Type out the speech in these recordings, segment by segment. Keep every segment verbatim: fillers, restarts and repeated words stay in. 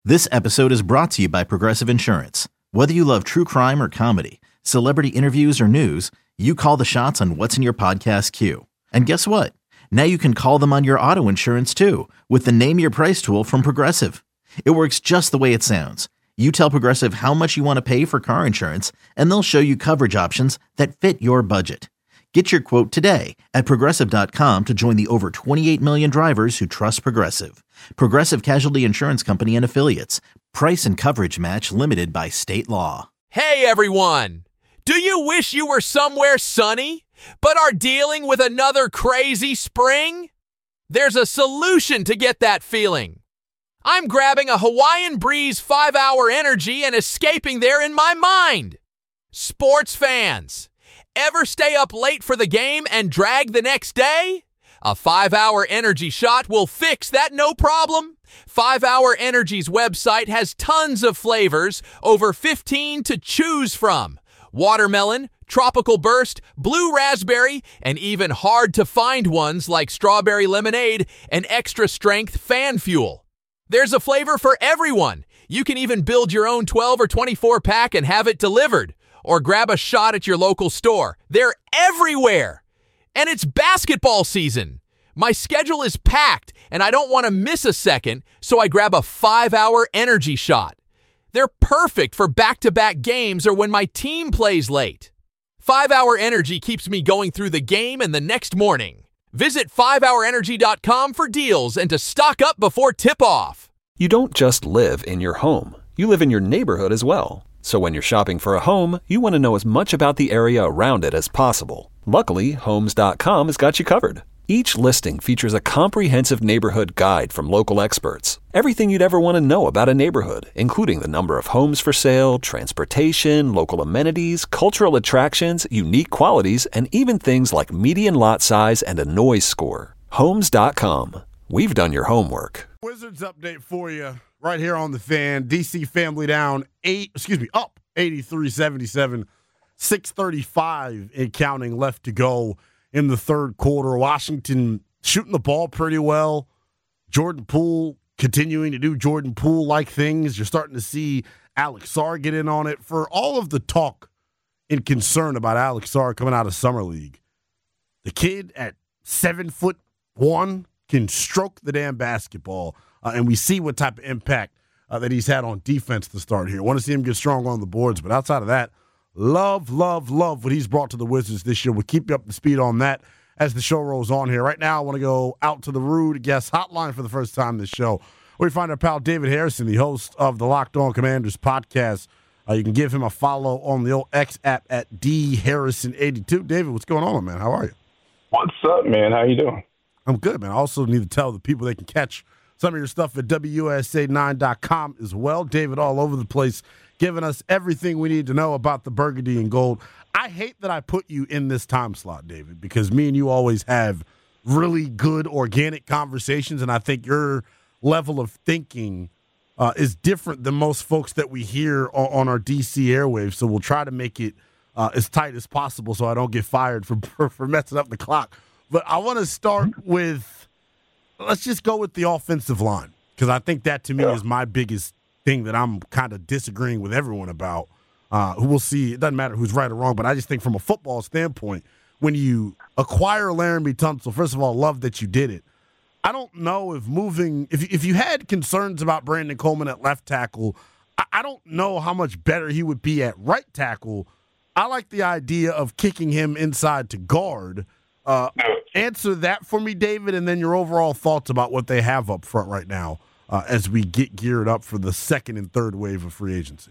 This episode is brought to you by Progressive Insurance. Whether you love true crime or comedy, celebrity interviews or news, you call the shots on what's in your podcast queue. And guess what? Now you can call them on your auto insurance too with the Name Your Price tool from Progressive. It works just the way it sounds. You tell Progressive how much you want to pay for car insurance, and they'll show you coverage options that fit your budget. Get your quote today at Progressive dot com to join the over twenty-eight million drivers who trust Progressive. Progressive Casualty Insurance Company and Affiliates. Price and coverage match limited by state law. Hey everyone! Do you wish you were somewhere sunny, but are dealing with another crazy spring? There's a solution to get that feeling. I'm grabbing a Hawaiian Breeze five hour energy and escaping there in my mind. Sports fans, ever stay up late for the game and drag the next day? A five hour energy shot will fix that no problem. five hour Energy's website has tons of flavors, over fifteen to choose from. Watermelon, tropical burst, blue raspberry, and even hard to find ones like strawberry lemonade and extra strength fan fuel. There's a flavor for everyone. You can even build your own twelve or twenty-four pack and have it delivered. Or grab a shot at your local store. They're everywhere. And it's basketball season. My schedule is packed, and I don't want to miss a second, so I grab a five hour energy shot. They're perfect for back-to-back games or when my team plays late. five hour Energy keeps me going through the game and the next morning. Visit five hour energy dot com for deals and to stock up before tip-off. You don't just live in your home. You live in your neighborhood as well. So when you're shopping for a home, you want to know as much about the area around it as possible. Luckily, Homes dot com has got you covered. Each listing features a comprehensive neighborhood guide from local experts. Everything you'd ever want to know about a neighborhood, including the number of homes for sale, transportation, local amenities, cultural attractions, unique qualities, and even things like median lot size and a noise score. Homes dot com. We've done your homework. Wizards update for you right here on the Fan. D C family down eight, excuse me, up eighty-three seventy-seven, six thirty-five and counting left to go in the third quarter. Washington shooting the ball pretty well. Jordan Poole continuing to do Jordan Poole-like things. You're starting to see Alex Sarr get in on it. For all of the talk and concern about Alex Sarr coming out of Summer League, the kid at seven foot one can stroke the damn basketball, uh, and we see what type of impact uh, that he's had on defense to start here. Want to see him get strong on the boards, but outside of that, love, love, love what he's brought to the Wizards this year. We'll keep you up to speed on that as the show rolls on here. Right now, I want to go out to the Rude Guest Hotline for the first time this show. We find our pal David Harrison, the host of the Locked On Commanders podcast. Uh, you can give him a follow on the old X app at D Harrison eighty-two. David, what's going on, man? How are you? What's up, man? How you doing? I'm good, man. I also need to tell the people they can catch some of your stuff at W S A nine dot com as well. David all over the place, giving us everything we need to know about the burgundy and gold. I hate that I put you in this time slot, David, because me and you always have really good organic conversations, and I think your level of thinking uh, is different than most folks that we hear on, on our D C airwaves. So we'll try to make it uh, as tight as possible so I don't get fired for, for, for messing up the clock. But I want to start with, let's just go with the offensive line, because I think that to me yeah. is my biggest thing that I'm kind of disagreeing with everyone about. Uh, who we'll see. It doesn't matter who's right or wrong, but I just think from a football standpoint, when you acquire Laramie Tunsil, first of all, love that you did it. I don't know if moving, if if you had concerns about Brandon Coleman at left tackle, I, I don't know how much better he would be at right tackle. I like the idea of kicking him inside to guard. Uh, answer that for me, David, and then your overall thoughts about what they have up front right now uh, as we get geared up for the second and third wave of free agency.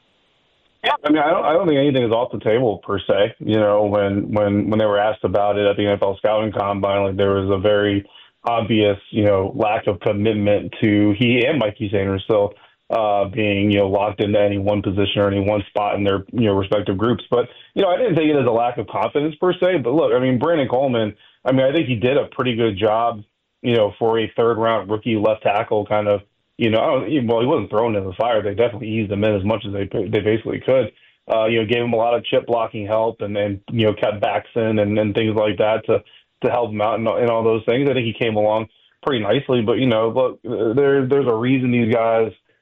Yeah, I mean, I don't, I don't think anything is off the table per se. You know, when when when they were asked about it at the N F L Scouting Combine, like there was a very obvious, you know, lack of commitment to he and Mikey Sanders still uh, being, you know, locked into any one position or any one spot in their, you know, respective groups. But, you know, I didn't take it as a lack of confidence per se. But look, I mean, Brandon Coleman, I mean, I think he did a pretty good job, you know, for a third round rookie left tackle kind of, you know, I don't, well, he wasn't thrown in the fire. They definitely eased him in as much as they they basically could. Uh, you know, gave him a lot of chip blocking help and then, you know, kept backs in and, and things like that to, to help him out and, and all those things. I think he came along pretty nicely. But, you know, look, there, there's a reason these guys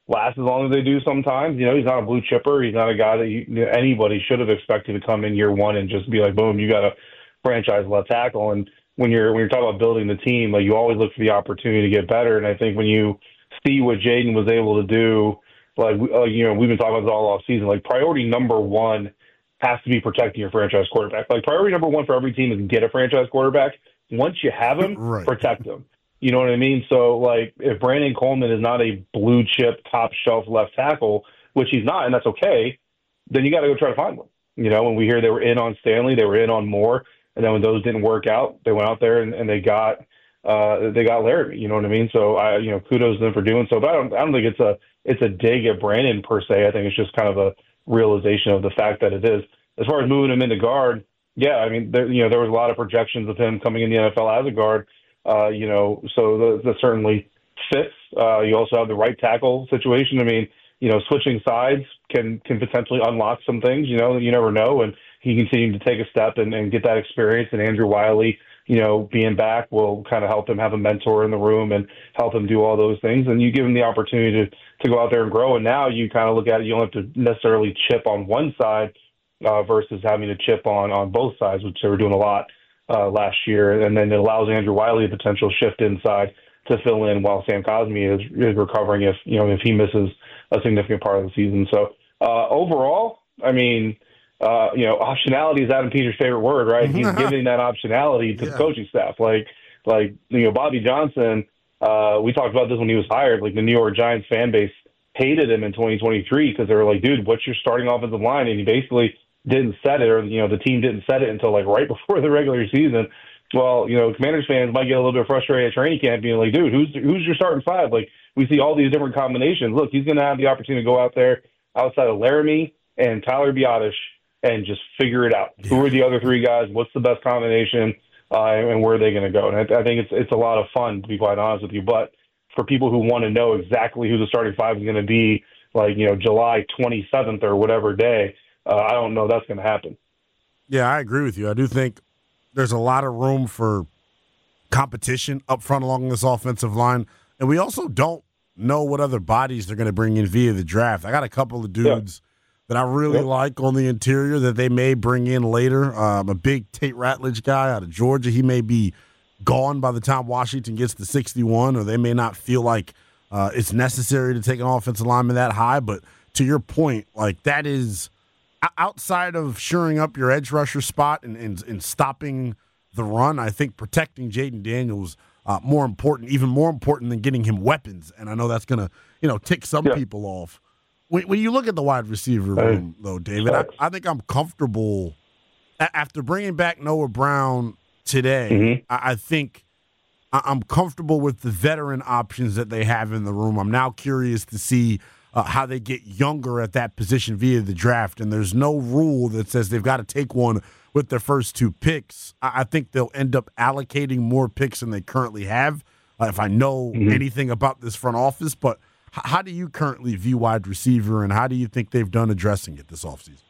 last as long as they do sometimes. You know, he's not a blue chipper. He's not a guy that you, anybody should have expected to come in year one and just be like, boom, you got a franchise left tackle. And when you're when you're talking about building the team, like you always look for the opportunity to get better. And I think when you see what Jayden was able to do, like uh, you know, we've been talking about this all off season. Like priority number one has to be protecting your franchise quarterback. Like priority number one for every team is get a franchise quarterback. Once you have him, right. protect him. You know what I mean? So, like, if Brandon Coleman is not a blue chip, top shelf left tackle, which he's not, and that's okay, then you got to go try to find one. You know, when we hear they were in on Stanley, they were in on Moore, and then when those didn't work out, they went out there and, and they got uh, they got Laramie. You know what I mean? So, I you know, kudos to them for doing so. But I don't I don't think it's a it's a dig at Brandon per se. I think it's just kind of a realization of the fact that it is. As far as moving him into guard, yeah, I mean, there, you know, there was a lot of projections of him coming in the N F L as a guard. Uh, you know, so that, that certainly fits. Uh, you also have the right tackle situation. I mean, you know, switching sides can can potentially unlock some things. You know, you never know. And he continued to take a step and, and get that experience. And Andrew Wiley, you know, being back will kind of help him have a mentor in the room and help him do all those things. And you give him the opportunity to, to go out there and grow. And now you kind of look at it, you don't have to necessarily chip on one side uh, versus having to chip on, on both sides, which they were doing a lot Uh, last year, and then it allows Andrew Wiley a potential shift inside to fill in while Sam Cosmi is, is recovering if you know if he misses a significant part of the season. So uh, overall, I mean, uh, you know, optionality is Adam Peter's favorite word, right? He's giving that optionality to yeah. the coaching staff. Like, like you know, Bobby Johnson. Uh, we talked about this when he was hired. Like the New York Giants fan base hated him in twenty twenty-three because they were like, "Dude, what's your starting offensive line?" And he basically didn't set it, or you know, the team didn't set it until like right before the regular season. Well, you know, Commanders fans might get a little bit frustrated at training camp, being like, "Dude, who's who's your starting five?" Like we see all these different combinations. Look, he's going to have the opportunity to go out there outside of Laramie and Tyler Biotish and just figure it out. Yeah. Who are the other three guys? What's the best combination? Uh, and where are they going to go? And I, I think it's it's a lot of fun, to be quite honest with you. But for people who want to know exactly who the starting five is going to be, like you know, July twenty-seventh or whatever day. Uh, I don't know that's going to happen. Yeah, I agree with you. I do think there's a lot of room for competition up front along this offensive line. And we also don't know what other bodies they're going to bring in via the draft. I got a couple of dudes yeah. that I really yeah. like on the interior that they may bring in later. Um, a big Tate Ratledge guy out of Georgia. He may be gone by the time Washington gets to sixty-one, or they may not feel like uh, it's necessary to take an offensive lineman that high. But to your point, like that is – outside of shoring up your edge rusher spot and, and, and stopping the run, I think protecting Jayden Daniels uh, more important, even more important than getting him weapons. And I know that's going to, you know, tick some yeah. people off. When, when you look at the wide receiver room, though, David, I, I think I'm comfortable after bringing back Noah Brown today. Mm-hmm. I, I think I, I'm comfortable with the veteran options that they have in the room. I'm now curious to see Uh, how they get younger at that position via the draft. And there's no rule that says they've got to take one with their first two picks. I, I think they'll end up allocating more picks than they currently have, uh, if I know mm-hmm. anything about this front office. But h- how do you currently view wide receiver, and how do you think they've done addressing it this offseason?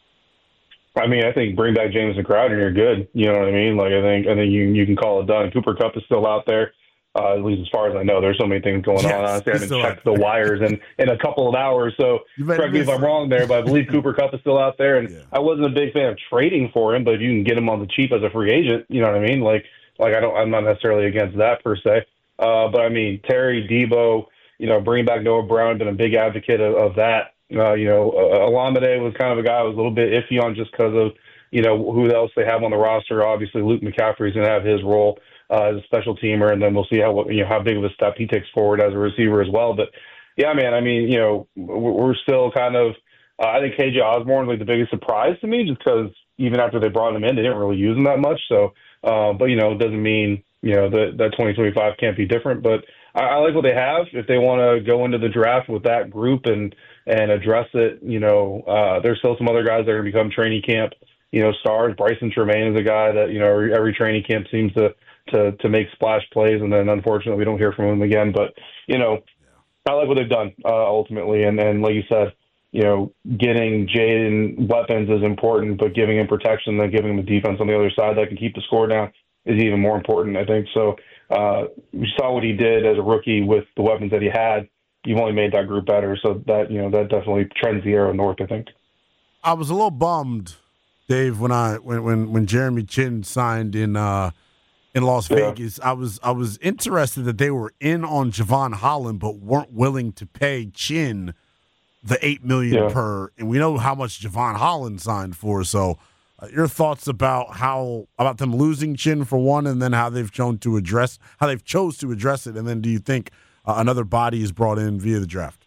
I mean, I think bring back Jameson Crowder and you're good. You know what I mean? Like, I think I think you you can call it done. Cooper Kupp is still out there. Uh, at least as far as I know, there's so many things going yes, on. Honestly, I haven't checked the wires in, in a couple of hours, so correct me if I'm wrong there, but I believe Cooper Kupp is still out there. And yeah. I wasn't a big fan of trading for him, but if you can get him on the cheap as a free agent, you know what I mean? Like, like I don't, I'm not necessarily against that per se. Uh, but I mean, Terry, Debo, you know, bringing back Noah Brown, been a big advocate of, of that. Uh, you know, uh, Olamide was kind of a guy I was a little bit iffy on just because of, you know, who else they have on the roster. Obviously, Luke McCaffrey's going to have his role uh, as a special teamer, and then we'll see how you know how big of a step he takes forward as a receiver as well. But yeah, man, I mean, you know, we're still kind of. Uh, I think K J Osborne was like the biggest surprise to me, just because even after they brought him in, they didn't really use him that much. So, uh, but you know, it doesn't mean you know that that twenty twenty-five can't be different. But I, I like what they have. If they want to go into the draft with that group and and address it, you know, uh, there's still some other guys that are going to become training camp. You know, stars. Bryson Tremaine is a guy that, you know, every, every training camp seems to, to, to make splash plays, and then unfortunately we don't hear from him again. But, you know, I like what they've done uh, ultimately. And then, like you said, you know, getting Jayden weapons is important, but giving him protection, then giving him a defense on the other side that can keep the score down is even more important, I think. So uh, we saw what he did as a rookie with the weapons that he had. you've only made that group better. So that, you know, that definitely trends the arrow north, I think. I was a little bummed, Dave, when I when when, when Jeremy Chinn signed in uh, in Las Yeah. Vegas. I was I was interested that they were in on Javon Holland, but weren't willing to pay Chinn the eight million Yeah. per, and we know how much Javon Holland signed for. So, uh, your thoughts about how about them losing Chinn for one, and then how they've shown to address how they've chose to address it, and then do you think uh, another body is brought in via the draft?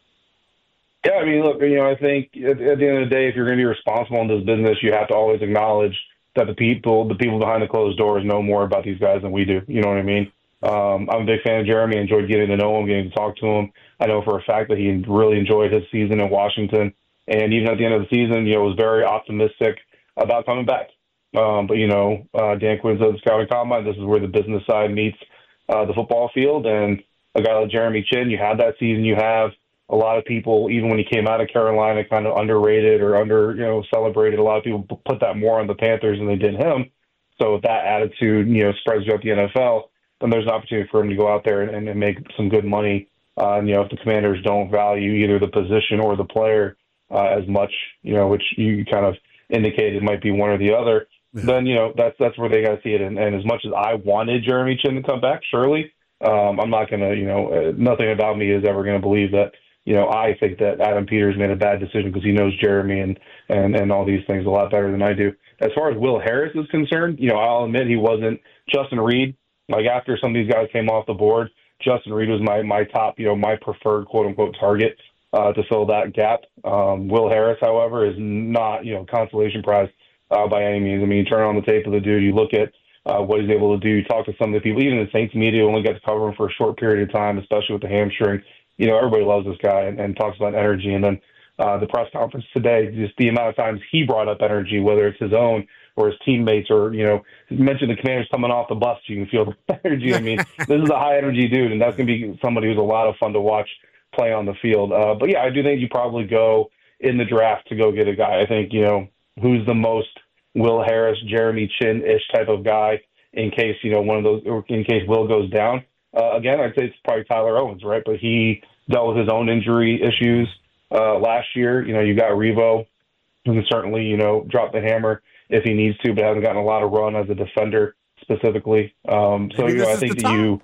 Yeah, I mean, look, you know, I think at, at the end of the day, if you're going to be responsible in this business, you have to always acknowledge that the people, the people behind the closed doors, know more about these guys than we do. You know what I mean? Um, I'm a big fan of Jeremy. Enjoyed getting to know him, getting to talk to him. I know for a fact that he really enjoyed his season in Washington, and even at the end of the season, you know, was very optimistic about coming back. Um, but you know, uh, Dan Quinn's of the scouting combine. This is where the business side meets uh, the football field, and a guy like Jeremy Chinn, you have that season. You have a lot of people, even when he came out of Carolina, kind of underrated or under, you know, celebrated. A lot of people put that more on the Panthers than they did him. So if that attitude, you know, spreads throughout the N F L, then there's an opportunity for him to go out there and, and make some good money. Uh, and, you know, if the Commanders don't value either the position or the player uh, as much, you know, which you kind of indicated might be one or the other, yeah. then, you know, that's that's where they got to see it. And, and as much as I wanted Jeremy Chinn to come back, surely, um, I'm not going to, you know, uh, nothing about me is ever going to believe that, you know, I think that Adam Peters made a bad decision because he knows Jeremy and, and, and all these things a lot better than I do. As far as Will Harris is concerned, you know, I'll admit he wasn't Justin Reed. Like, after some of these guys came off the board, Justin Reed was my, my top, you know, my preferred quote-unquote target uh, to fill that gap. Um, Will Harris, however, is not, you know, consolation prize uh, by any means. I mean, you turn on the tape of the dude, you look at uh, what he's able to do, you talk to some of the people, even the Saints media only got to cover him for a short period of time, especially with the hamstring. You know, everybody loves this guy and, and talks about energy. And then uh, the press conference today, just the amount of times he brought up energy, whether it's his own or his teammates, or, you know, he mentioned the Commanders coming off the bus, you can feel the energy. I mean, this is a high-energy dude, and that's going to be somebody who's a lot of fun to watch play on the field. Uh, but, yeah, I do think you probably go in the draft to go get a guy. I think, you know, who's the most Will Harris, Jeremy Chinn-ish type of guy in case, you know, one of those, or in case Will goes down. Uh, again, I'd say it's probably Tyler Owens, right? But he dealt with his own injury issues uh, last year. You know, you got Revo, who can certainly, you know, drop the hammer if he needs to, but hasn't gotten a lot of run as a defender specifically. Um, so, Maybe you know, I this is think the that you,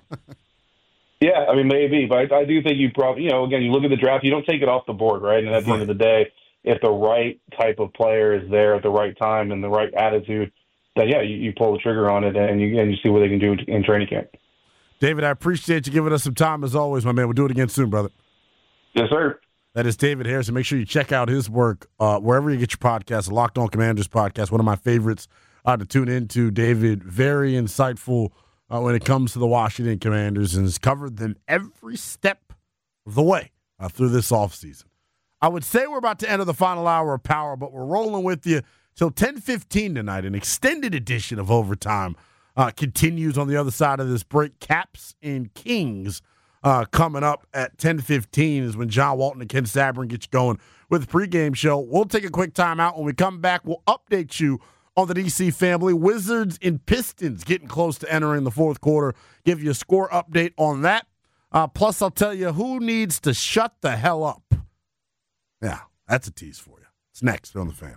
yeah, I mean, maybe, but I, I do think you probably, you know, again, you look at the draft, you don't take it off the board, right? And at the end of the day, if the right type of player is there at the right time and the right attitude, then yeah, you, you pull the trigger on it and you, and you see what they can do in training camp. David, I appreciate you giving us some time as always, my man. We'll do it again soon, brother. Yes, sir. That is David Harrison. Make sure you check out his work uh, wherever you get your podcast, the Locked On Commanders podcast, one of my favorites uh, to tune into. David, very insightful uh, when it comes to the Washington Commanders, and has covered them every step of the way uh, through this offseason. I would say we're about to enter the final hour of Power, but we're rolling with you till ten fifteen tonight. An extended edition of Overtime uh, continues on the other side of this break. Caps and Kings uh, coming up at ten fifteen is when John Walton and Ken Sabrin get you going with the pregame show. We'll take a quick time out. When we come back, we'll update you on the D C family. Wizards and Pistons getting close to entering the fourth quarter. Give you a score update on that. Uh, plus, I'll tell you who needs to shut the hell up. Yeah, that's a tease for you. It's next on The Fan.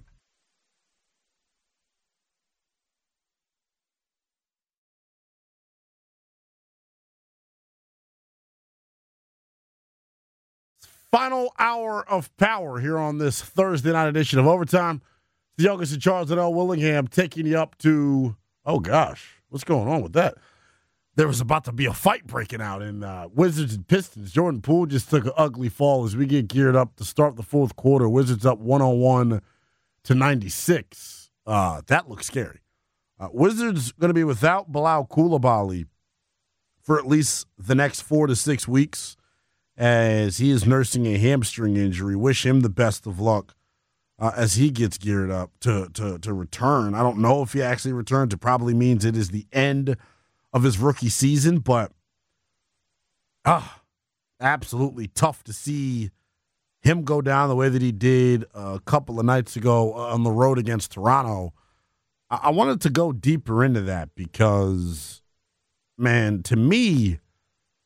Final hour of Power here on this Thursday night edition of Overtime. The youngest in Charles and L. Willingham taking you up to, oh gosh, what's going on with that? There was about to be a fight breaking out in uh, Wizards and Pistons. Jordan Poole just took an ugly fall as we get geared up to start the fourth quarter. Wizards up one oh one to ninety-six. Uh, that looks scary. Uh, Wizards going to be without Bilal Coulibaly for at least the next four to six weeks as he is nursing a hamstring injury. Wish him the best of luck uh, as he gets geared up to, to, to return. I don't know if he actually returns. It probably means it is the end of his rookie season, but ah, absolutely tough to see him go down the way that he did a couple of nights ago on the road against Toronto. I, I wanted to go deeper into that because, man, to me,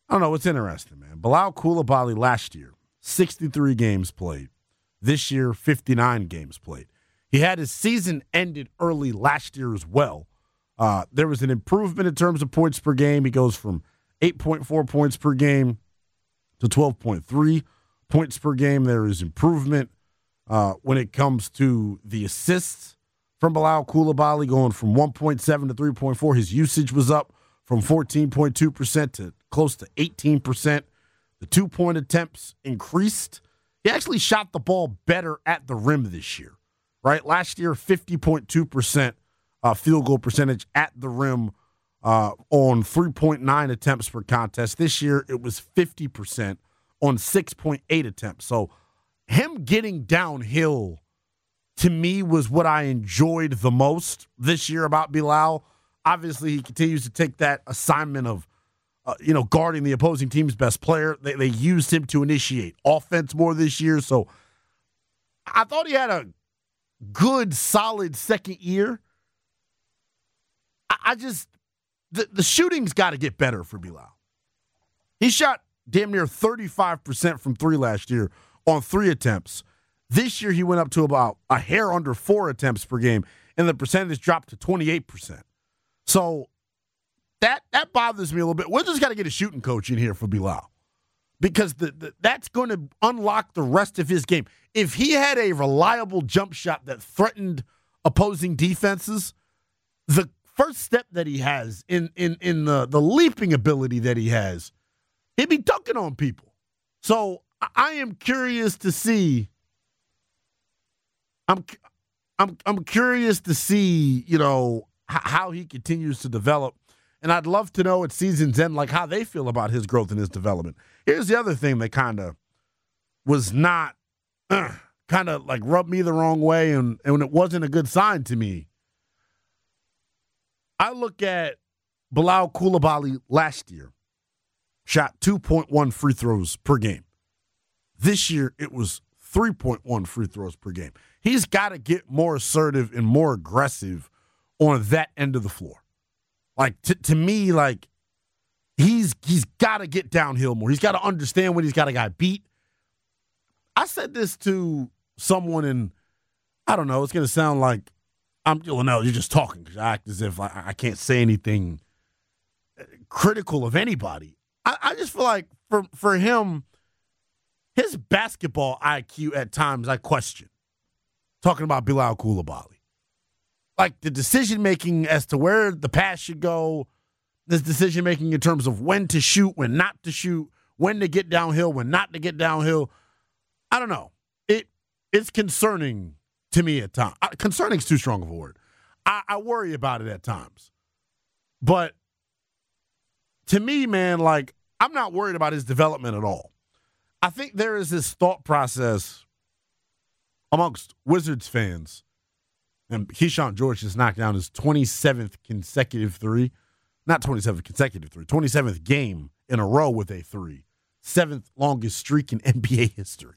I don't know. It's interesting, man. Bilal Coulibaly last year, sixty-three games played. This year, fifty-nine games played. He had his season ended early last year as well. Uh, there was an improvement in terms of points per game. He goes from eight point four points per game to twelve point three points per game. There is improvement uh, when it comes to the assists from Bilal Coulibaly, going from one point seven to three point four. His usage was up from fourteen point two percent to close to eighteen percent. The two-point attempts increased. He actually shot the ball better at the rim this year, right? Last year, fifty point two percent uh, field goal percentage at the rim uh, on three point nine attempts per contest. This year, it was fifty percent on six point eight attempts. So him getting downhill, to me, was what I enjoyed the most this year about Bilal. Obviously, he continues to take that assignment of, uh, you know, guarding the opposing team's best player. They, they used him to initiate offense more this year. So I thought he had a good, solid second year. I, I just, the, the shooting's got to get better for Bilal. He shot damn near thirty-five percent from three last year on three attempts. This year, he went up to about a hair under four attempts per game, and the percentage dropped to twenty-eight percent. So that that bothers me a little bit. We're just got to get a shooting coach in here for Bilal, because the, the, that's going to unlock the rest of his game. If he had a reliable jump shot that threatened opposing defenses, the first step that he has in in in the, the leaping ability that he has, he'd be dunking on people. So I am curious to see. I'm I'm I'm curious to see, you know, h- how he continues to develop. And I'd love to know at season's end, like, how they feel about his growth and his development. Here's the other thing that kind of was not, uh, kind of like rubbed me the wrong way, and, and it wasn't a good sign to me. I look at Bilal Coulibaly last year, shot two point one free throws per game. This year, it was three point one free throws per game. He's got to get more assertive and more aggressive on that end of the floor. Like, to, to me, like, he's he's got to get downhill more. He's got to understand when he's got a guy beat. I said this to someone, and I don't know, it's going to sound like I'm, well, no, you're just talking, because I act as if I, I can't say anything critical of anybody. I, I just feel like for for him, his basketball I Q at times I question. Talking about Bilal Coulibaly. Like, the decision-making as to where the pass should go, this decision-making in terms of when to shoot, when not to shoot, when to get downhill, when not to get downhill. I don't know. It It's concerning to me at times. Concerning is too strong of a word. I, I worry about it at times. But to me, man, like, I'm not worried about his development at all. I think there is this thought process amongst Wizards fans, and Keyshawn George just knocked down his twenty-seventh consecutive three. Not twenty-seventh consecutive three, twenty-seventh game in a row with a three. Seventh longest streak in N B A history.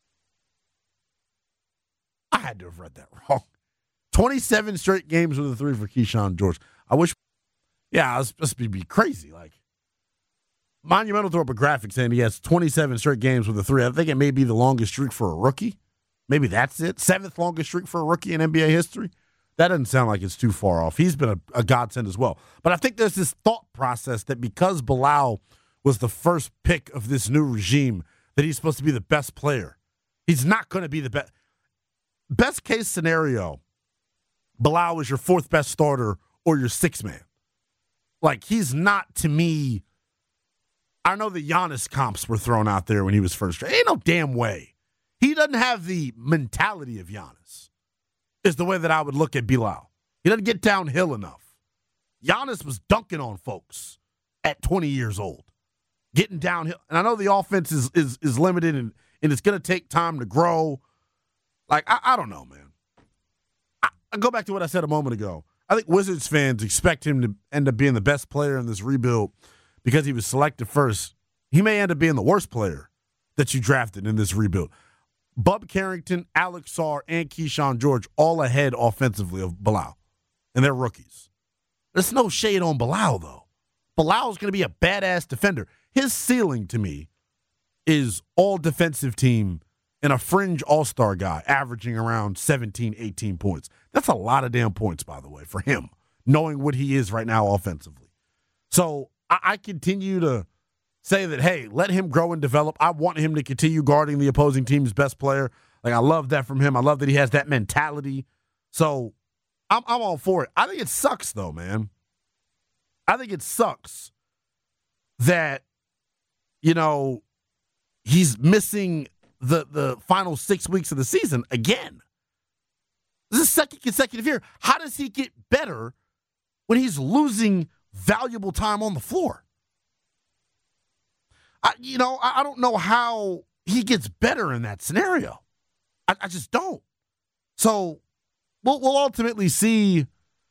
I had to have read that wrong. twenty-seven straight games with a three for Keyshawn George. I wish, yeah, it's supposed to be crazy. Like, Monumental threw up a graphic saying he has twenty-seven straight games with a three. I think it may be the longest streak for a rookie. Maybe that's it. Seventh longest streak for a rookie in N B A history. That doesn't sound like it's too far off. He's been a, a godsend as well. But I think there's this thought process that because Bilal was the first pick of this new regime, that he's supposed to be the best player. He's not going to be the best. Best case scenario, Bilal is your fourth best starter or your sixth man. Like, he's not, to me, I know the Giannis comps were thrown out there when he was first. Ain't no damn way. He doesn't have the mentality of Giannis, is the way that I would look at Bilal. He doesn't get downhill enough. Giannis was dunking on folks at twenty years old, getting downhill. And I know the offense is is, is limited, and, and it's going to take time to grow. Like, I, I don't know, man. I, I go back to what I said a moment ago. I think Wizards fans expect him to end up being the best player in this rebuild because he was selected first. He may end up being the worst player that you drafted in this rebuild. Bub Carrington, Alex Sarr, and Keyshawn George all ahead offensively of Bilal, and they're rookies. There's no shade on Bilal, though. Bilal's going to be a badass defender. his ceiling to me is all defensive team and a fringe all-star guy averaging around seventeen, eighteen points. That's a lot of damn points, by the way, for him, knowing what he is right now offensively. So I, I continue to say that, hey, let him grow and develop. I want him to continue guarding the opposing team's best player. Like, I love that from him. I love that he has that mentality. So I'm, I'm all for it. I think it sucks, though, man. I think it sucks that, you know, he's missing the, the final six weeks of the season again. This is second consecutive year. How does he get better when he's losing valuable time on the floor? I, you know, I, I don't know how he gets better in that scenario. I, I just don't. So we'll, we'll ultimately see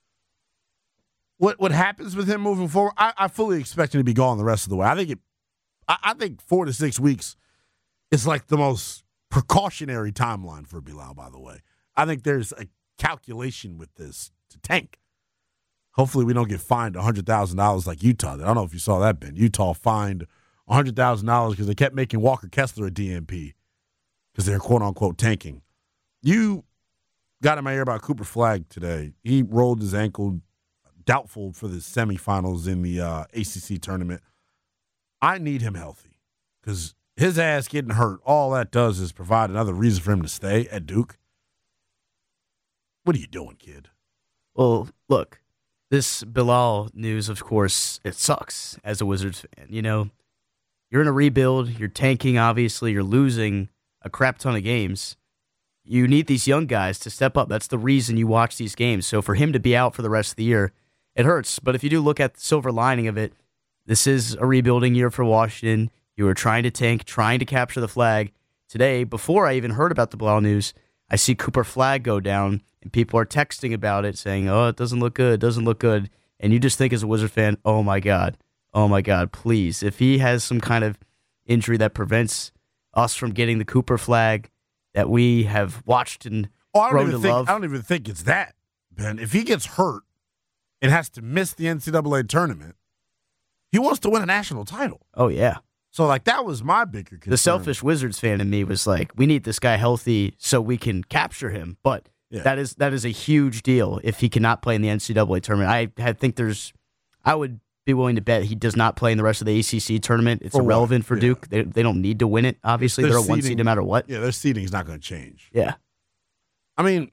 what what happens with him moving forward. I, I fully expect him to be gone the rest of the way. I think it. I, I think four to six weeks is like the most precautionary timeline for Bilal, by the way. I think there's a calculation with this to tank. Hopefully we don't get fined one hundred thousand dollars like Utah did. I don't know if you saw that, Ben. Utah fined one hundred thousand dollars because they kept making Walker Kessler a D M P because they're quote-unquote tanking. You got in my ear about Cooper Flagg today. He rolled his ankle, doubtful for the semifinals in the uh, A C C tournament. I need him healthy because his ass getting hurt, all that does is provide another reason for him to stay at Duke. What are you doing, kid? Well, look, this Bilal news, of course, it sucks as a Wizards fan. You know, you're in a rebuild, you're tanking, obviously, you're losing a crap ton of games. You need these young guys to step up. That's the reason you watch these games. So for him to be out for the rest of the year, it hurts. But if you do look at the silver lining of it, this is a rebuilding year for Washington. You were trying to tank, trying to capture the flag. Today, before I even heard about the Bilal news, I see Cooper Flagg go down, and people are texting about it, saying, oh, it doesn't look good, it doesn't look good. And you just think as a Wizard fan, oh, my God, oh, my God, please. If he has some kind of injury that prevents us from getting the Cooper Flagg that we have watched and oh, I don't grown even to think, love. I don't even think it's that, Ben. If he gets hurt and has to miss the N C double A tournament, he wants to win a national title. Oh, yeah. So, like, that was my bigger concern. The selfish Wizards fan in me was like, we need this guy healthy so we can capture him. But Yeah. that is that is a huge deal if he cannot play in the N C double A tournament. I, I think there's – I would be willing to bet he does not play in the rest of the A C C tournament. It's For what? irrelevant for Yeah. Duke. They, they don't need to win it, obviously. Their They're a one seeding- seed no matter what. Yeah, their seeding is not going to change. Yeah. I mean,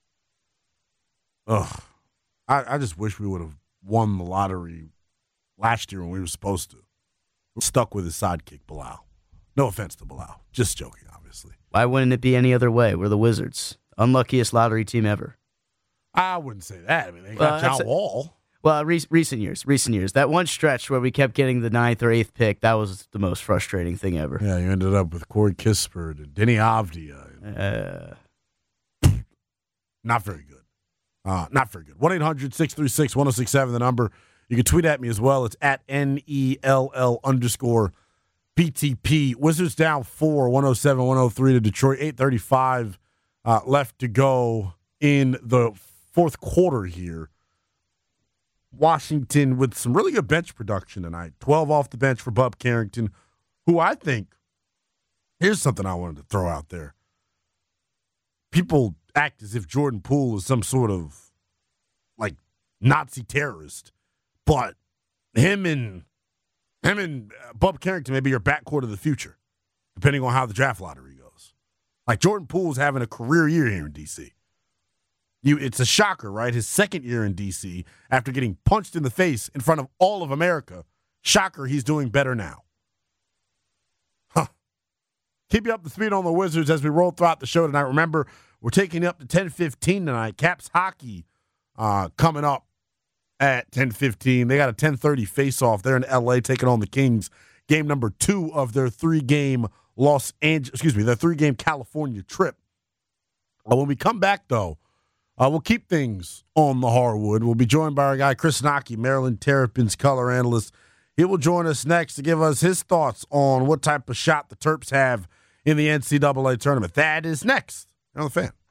ugh, I, I just wish we would have won the lottery last year when we were supposed to. We're stuck with his sidekick, Bilal. No offense to Bilal. Just joking, obviously. Why wouldn't it be any other way? We're the Wizards. Unluckiest lottery team ever. I wouldn't say that. I mean, they Well, got that's John a- Wall. Well, re- recent years, recent years. That one stretch where we kept getting the ninth or eighth pick, that was the most frustrating thing ever. Yeah, you ended up with Corey Kispert and Denny Avdia. Uh, Not very good. Uh, not very good. one eight hundred six three six one oh six seven, the number. You can tweet at me as well. It's at N E L L underscore B T P. Wizards down four, one oh seven one oh three to Detroit. eight thirty-five uh, left to go in the fourth quarter here. Washington with some really good bench production tonight. twelve off the bench for Bub Carrington, who I think, here's something I wanted to throw out there. People act as if Jordan Poole is some sort of, like, Nazi terrorist. But him and him and uh, Bub Carrington may be your backcourt of the future, depending on how the draft lottery goes. Like, Jordan Poole's having a career year here in D C. You, it's a shocker, right? His second year in D C after getting punched in the face in front of all of America. Shocker, he's doing better now. Huh. Keep you up to speed on the Wizards as we roll throughout the show tonight. Remember, we're taking you up to ten fifteen tonight. Caps hockey uh, coming up at ten fifteen. They got a ten thirty face-off. They're in L A taking on the Kings. Game number two of their three-game Los Angeles, excuse me, their three-game California trip. Uh, when we come back, though, uh, we'll keep things on the hardwood. We'll be joined by our guy, Chris Naki, Maryland Terrapins color analyst. He will join us next to give us his thoughts on what type of shot the Terps have in the N C double A tournament. That is next on The Fan.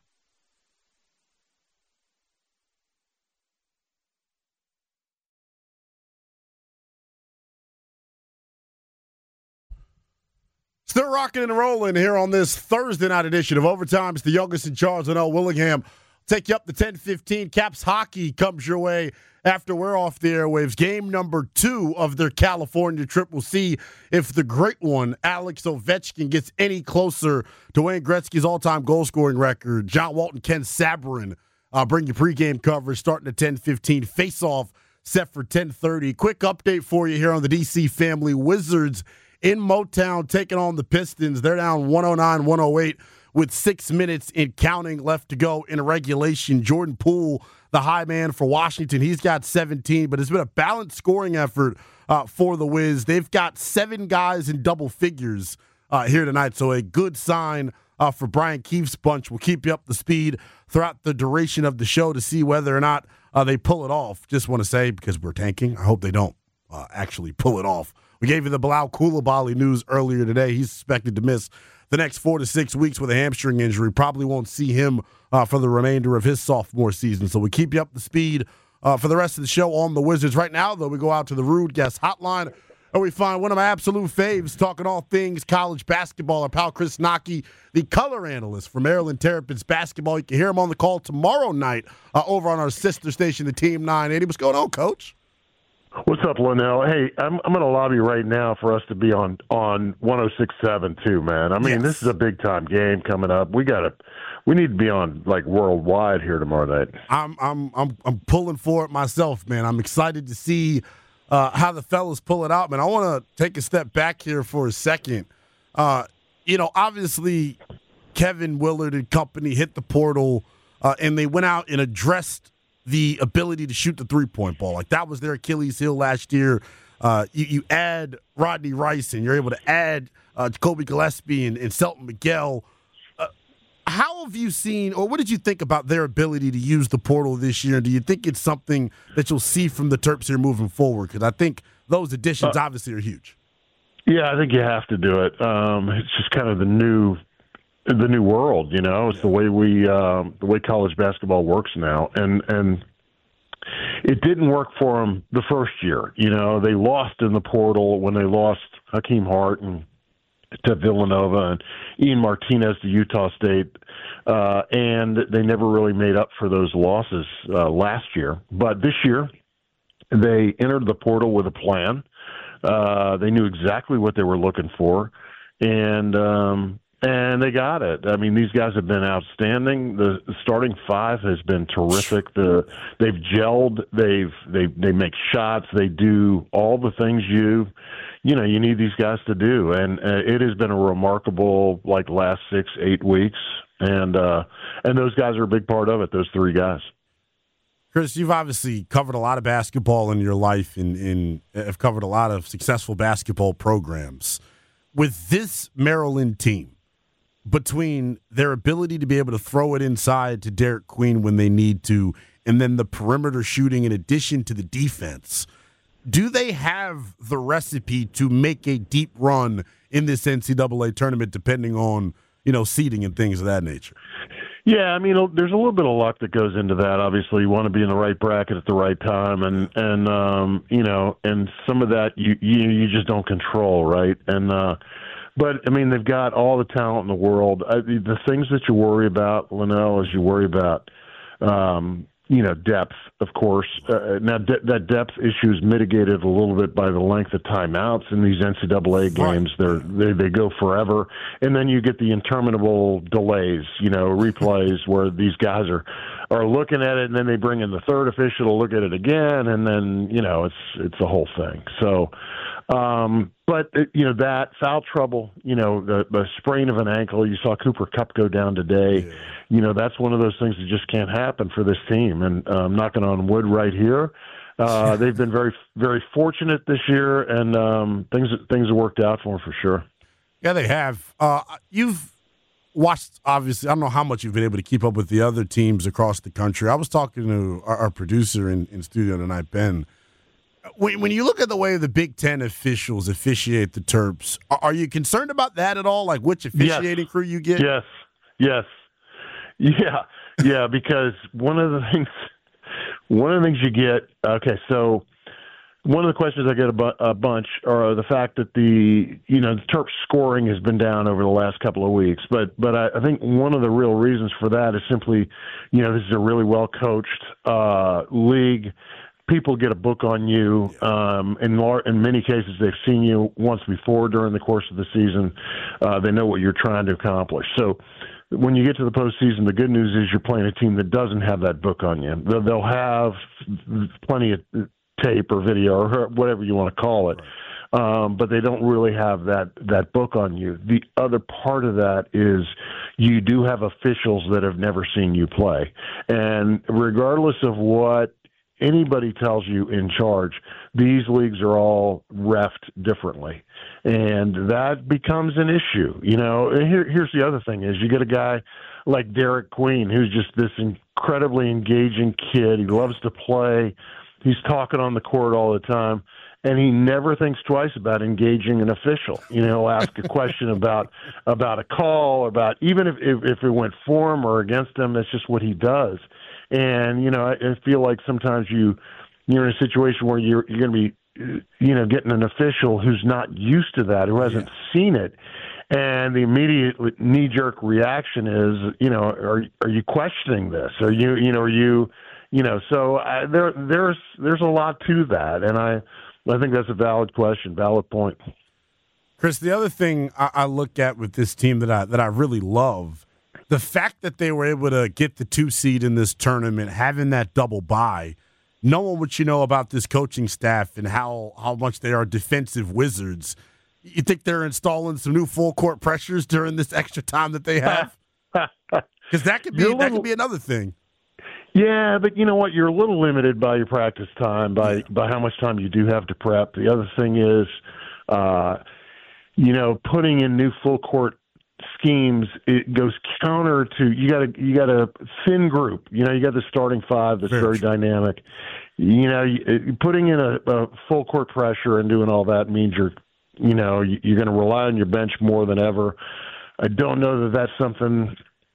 Still rocking and rolling here on this Thursday night edition of Overtime. It's the youngest in charge, Linnell Willingham. Take you up to ten fifteen. Caps hockey comes your way after we're off the airwaves. Game number two of their California trip. We'll see if the great one, Alex Ovechkin, gets any closer to Wayne Gretzky's all-time goal-scoring record. John Walton, Ken Sabourin uh, bring you pregame coverage starting at ten fifteen. Face-off set for ten thirty. Quick update for you here on the D C Family. Wizards in Motown taking on the Pistons. They're down one oh nine one oh eight with six minutes in counting left to go in regulation. Jordan Poole, the high man for Washington, he's got seventeen, but it's been a balanced scoring effort uh, for the Wiz. They've got seven guys in double figures uh, here tonight, so a good sign uh, for Brian Keefe's bunch. We'll keep you up to speed throughout the duration of the show to see whether or not uh, they pull it off. Just want to say, because we're tanking, I hope they don't uh, actually pull it off. We gave you the Bilal Coulibaly news earlier today. He's suspected to miss the next four to six weeks with a hamstring injury. Probably won't see him uh, for the remainder of his sophomore season. So we keep you up to speed uh, for the rest of the show on the Wizards. Right now, though, we go out to the Rude Guest Hotline, and we find one of my absolute faves talking all things college basketball. Our pal Chris Naki, the color analyst for Maryland Terrapins basketball. You can hear him on the call tomorrow night uh, over on our sister station, the Team nine eighty. What's going on, Coach? What's up, Linnell? Hey, I'm I'm going to lobby right now for us to be on on one oh six point seven too, man. I mean, Yes. This is a big time game coming up. We got to we need to be on like worldwide here tomorrow night. I'm I'm I'm I'm pulling for it myself, man. I'm excited to see uh, how the fellas pull it out, man. I want to take a step back here for a second. Uh, you know, obviously, Kevin Willard and company hit the portal, uh, and they went out and addressed the ability to shoot the three-point ball. Like, that was their Achilles heel last year. Uh, you, you add Rodney Rice, and you're able to add uh, Jacoby Gillespie and, and Selton Miguel. Uh, how have you seen, or what did you think about their ability to use the portal this year? Do you think it's something that you'll see from the Terps here moving forward? Because I think those additions uh, obviously are huge. Yeah, I think you have to do it. Um, it's just kind of the new the new world, you know. It's yeah. the way we um, the way college basketball works now, and and it didn't work for them the first year. You know, they lost in the portal when they lost Hakeem Hart and to Villanova and Ian Martinez to Utah State, uh, and they never really made up for those losses uh, last year. But this year, they entered the portal with a plan. Uh, they knew exactly what they were looking for, and um, and they got it. I mean, these guys have been outstanding. The starting five has been terrific. The they've gelled. They've they they make shots. They do all the things you you know you need these guys to do, and uh, it has been a remarkable like last six eight weeks, and uh, and those guys are a big part of it. Those three guys. Chris, you've obviously covered a lot of basketball in your life and, and have covered a lot of successful basketball programs. With this Maryland team, between their ability to be able to throw it inside to Derek Queen when they need to, and then the perimeter shooting in addition to the defense, do they have the recipe to make a deep run in this N C double A tournament depending on, you know, seeding and things of that nature? Yeah, I mean, there's a little bit of luck that goes into that. Obviously, you want to be in the right bracket at the right time, and and um, you know, and some of that you you, you just don't control, right? And uh, but I mean, they've got all the talent in the world. I, the things that you worry about, Linnell, is you worry about, um, you know, depth, of course. Uh, now de- that depth issue is mitigated a little bit by the length of timeouts in these N C double A games. They're, they they go forever, and then you get the interminable delays, you know, replays where these guys are are looking at it, and then they bring in the third official to look at it again, and then you know it's it's a whole thing. So, um, but you know that foul trouble, you know, the, the sprain of an ankle. You saw Cooper Kupp go down today. Yeah. You know, that's one of those things that just can't happen for this team. And I'm um, knocking on wood right here. Uh, they've been very, very fortunate this year, and um, things things have worked out for them for sure. Yeah, they have. Uh, you've watched, obviously, I don't know how much you've been able to keep up with the other teams across the country. I was talking to our, our producer in, in studio tonight, Ben. When, when you look at the way the Big Ten officials officiate the Terps, are, are you concerned about that at all? Like which officiating yes. crew you get? Yes, yes. Yeah, yeah, because one of the things, one of the things you get, okay, so one of the questions I get a, bu- a bunch are the fact that the you know the Terps scoring has been down over the last couple of weeks, but but I, I think one of the real reasons for that is simply, you know, this is a really well coached uh, league. People get a book on you. Um, in lar- in many cases, they've seen you once before during the course of the season. Uh, they know what you're trying to accomplish. So when you get to the postseason, the good news is you're playing a team that doesn't have that book on you. They'll, they'll have plenty of tape or video or whatever you want to call it, um, but they don't really have that that book on you. The other part of that is you do have officials that have never seen you play, and regardless of what anybody tells you in charge, these leagues are all reffed differently, and that becomes an issue. You know, here, here's the other thing: is you get a guy like Derek Queen, who's just this incredibly engaging kid. He loves to play. He's talking on the court all the time, and he never thinks twice about engaging an official. You know, he'll ask a question about about a call, about even if, if if it went for him or against him. That's just what he does. And you know, I, I feel like sometimes you you're in a situation where you're you're going to be, you know, getting an official who's not used to that, who hasn't yeah. seen it. And the immediate knee-jerk reaction is, you know, are are you questioning this? Are you, you know, are you, you know? So uh, there there's there's a lot to that, and I I think that's a valid question, valid point. Chris, the other thing I, I look at with this team that I that I really love, the fact that they were able to get the two seed in this tournament, having that double bye, knowing what you know about this coaching staff and how how much they are defensive wizards. You think they're installing some new full court pressures during this extra time that they have? Because that could be little, that could be another thing. Yeah, but you know what? You're a little limited by your practice time, by yeah. by how much time you do have to prep. The other thing is, uh, you know, putting in new full court schemes. It goes counter to you got a you got a thin group. You know, you got the starting five that's very, very dynamic. You know, you, putting in a, a full court pressure and doing all that means you're You know, you're going to rely on your bench more than ever. I don't know that that's something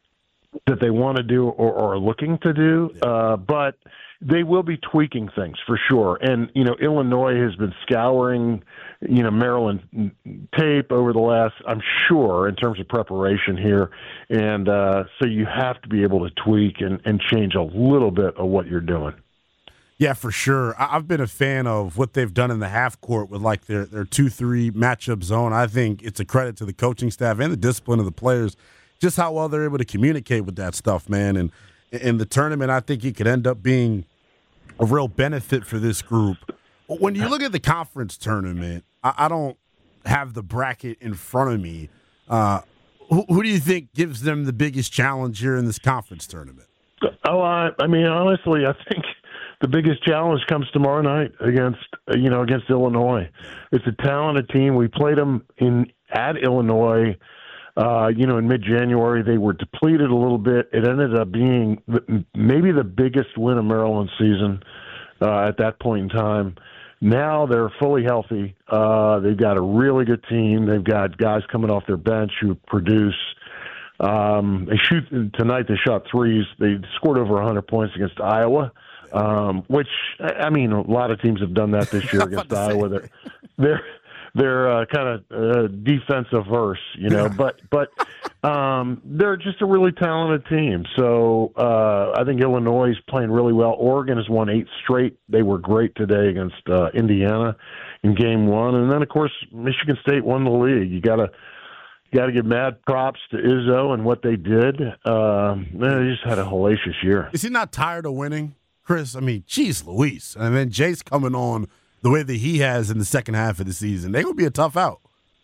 that they want to do or, or are looking to do, uh, but they will be tweaking things for sure. And, you know, Illinois has been scouring, you know, Maryland tape over the last, I'm sure, in terms of preparation here. And uh, so you have to be able to tweak and, and change a little bit of what you're doing. Yeah, for sure. I've been a fan of what they've done in the half court with like their, their two three matchup zone. I think it's a credit to the coaching staff and the discipline of the players, just how well they're able to communicate with that stuff, man. And in the tournament, I think it could end up being a real benefit for this group. When you look at the conference tournament, I, I don't have the bracket in front of me. Uh, who, who do you think gives them the biggest challenge here in this conference tournament? Oh, I, I mean, honestly, I think the biggest challenge comes tomorrow night against, you know, against Illinois. It's a talented team. We played them in at Illinois, uh, you know, in mid-January. They were depleted a little bit. It ended up being maybe the biggest win of Maryland's season uh, at that point in time. Now they're fully healthy. Uh, they've got a really good team. They've got guys coming off their bench who produce. Um, they shoot tonight. They shot threes. They scored over one hundred points against Iowa. Um, which, I mean, a lot of teams have done that this year against Iowa. They're they're, they're uh, kind of uh, defense averse, you know, but but um, they're just a really talented team. So uh, I think Illinois is playing really well. Oregon has won eight straight. They were great today against uh, Indiana in game one, and then of course Michigan State won the league. You gotta. Got to give mad props to Izzo and what they did. Uh, they just had a hellacious year. Is he not tired of winning, Chris? I mean, geez, Louise. And then Jay's coming on the way that he has in the second half of the season. They're going to be a tough out.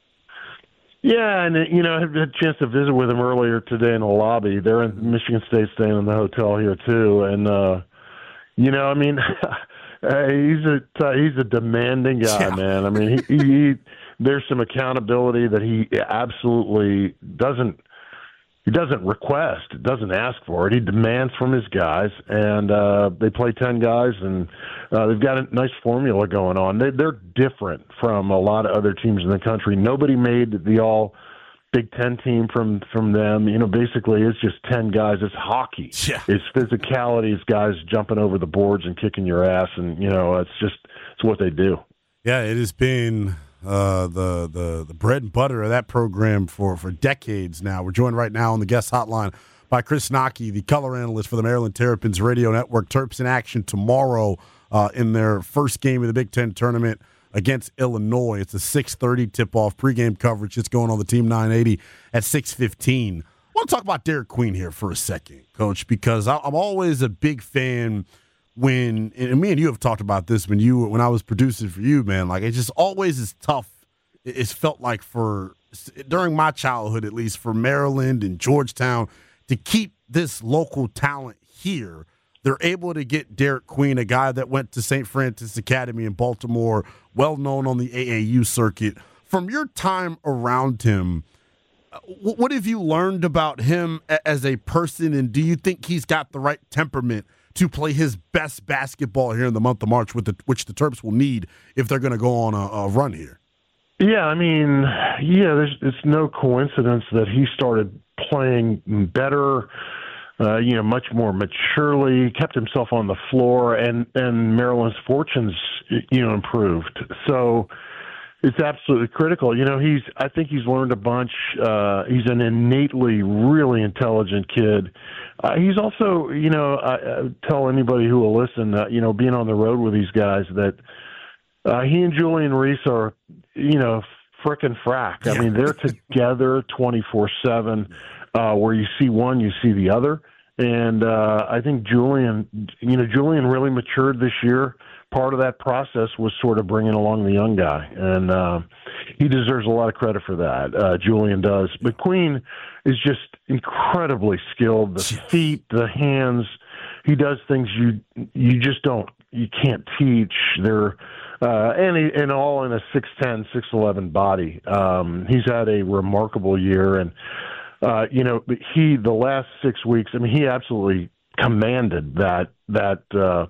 Yeah, and, you know, I had a chance to visit with him earlier today in the lobby. They're in Michigan State, staying in the hotel here, too. And, uh, you know, I mean, he's a he's a demanding guy, yeah. man. I mean, he, he – there's some accountability that he absolutely doesn't he doesn't request, doesn't ask for it. He demands from his guys, and uh, they play ten guys, and uh, they've got a nice formula going on. They, they're different from a lot of other teams in the country. Nobody made the all Big Ten team from, from them. You know, basically it's just ten guys. It's hockey. Yeah. It's physicality. It's guys jumping over the boards and kicking your ass, and, you know, it's just it's what they do. Yeah, it has been uh, the, the the bread and butter of that program for, for decades now. We're joined right now on the guest hotline by Chris Naki, the color analyst for the Maryland Terrapins Radio Network. Terps in action tomorrow uh, in their first game of the Big Ten tournament against Illinois. It's a six thirty tip-off. Pregame coverage just going on the Team nine eighty at six fifteen. I want to talk about Derek Queen here for a second, Coach, because I'm always a big fan when, and me and you have talked about this when you when I was producing for you, man. Like, it just always is tough. It's felt like for, during my childhood at least, for Maryland and Georgetown to keep this local talent here. They're able to get Derek Queen, a guy that went to Saint Francis Academy in Baltimore, well known on the A A U circuit. From your time around him, what have you learned about him as a person, and do you think he's got the right temperament to play his best basketball here in the month of March, with the, which the Terps will need if they're going to go on a, a run here? Yeah, I mean, yeah, there's, it's no coincidence that he started playing better, uh, you know, much more maturely, kept himself on the floor, and, and Maryland's fortunes, you know, improved. So it's absolutely critical. You know, he's, I think he's learned a bunch. Uh, he's an innately really intelligent kid. Uh, he's also, you know, I, I tell anybody who will listen, uh, you know, being on the road with these guys, that uh, he and Julian Reese are, you know, frickin' frack. I mean, they're together twenty-four seven, uh, where you see one, you see the other. And uh, I think Julian, you know, Julian really matured this year. Part of that process was sort of bringing along the young guy, and uh, he deserves a lot of credit for that. Uh, Julian does. But Queen is just incredibly skilled. The feet, the hands, he does things you you just don't, you can't teach. They're uh, and he, and all in a six ten, six eleven body. Um, he's had a remarkable year, and uh, you know, he the last six weeks. I mean, he absolutely commanded that that. Uh,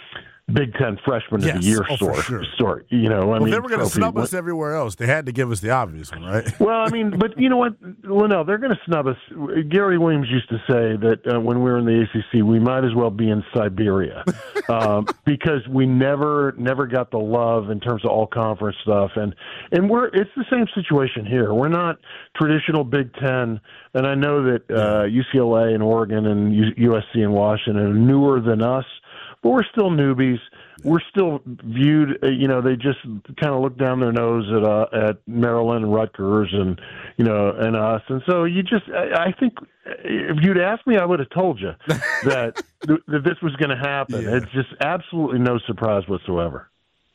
Big Ten Freshman yes. of the Year oh, story. Sure. story. You know, I well, mean, they were going to snub what, us everywhere else. They had to give us the obvious one, right? Well, I mean, but you know what, Linnell, they're going to snub us. Gary Williams used to say that uh, when we were in the A C C, we might as well be in Siberia um, because we never, never got the love in terms of all conference stuff, and and we're it's the same situation here. We're not traditional Big Ten, and I know that uh, U C L A and Oregon and U S C and Washington are newer than us. But we're still newbies. We're still viewed, you know, they just kind of look down their nose at uh, at Maryland and Rutgers and, you know, and us. And so you just, I, I think if you'd asked me, I would have told you that, th- that this was going to happen. Yeah. It's just absolutely no surprise whatsoever.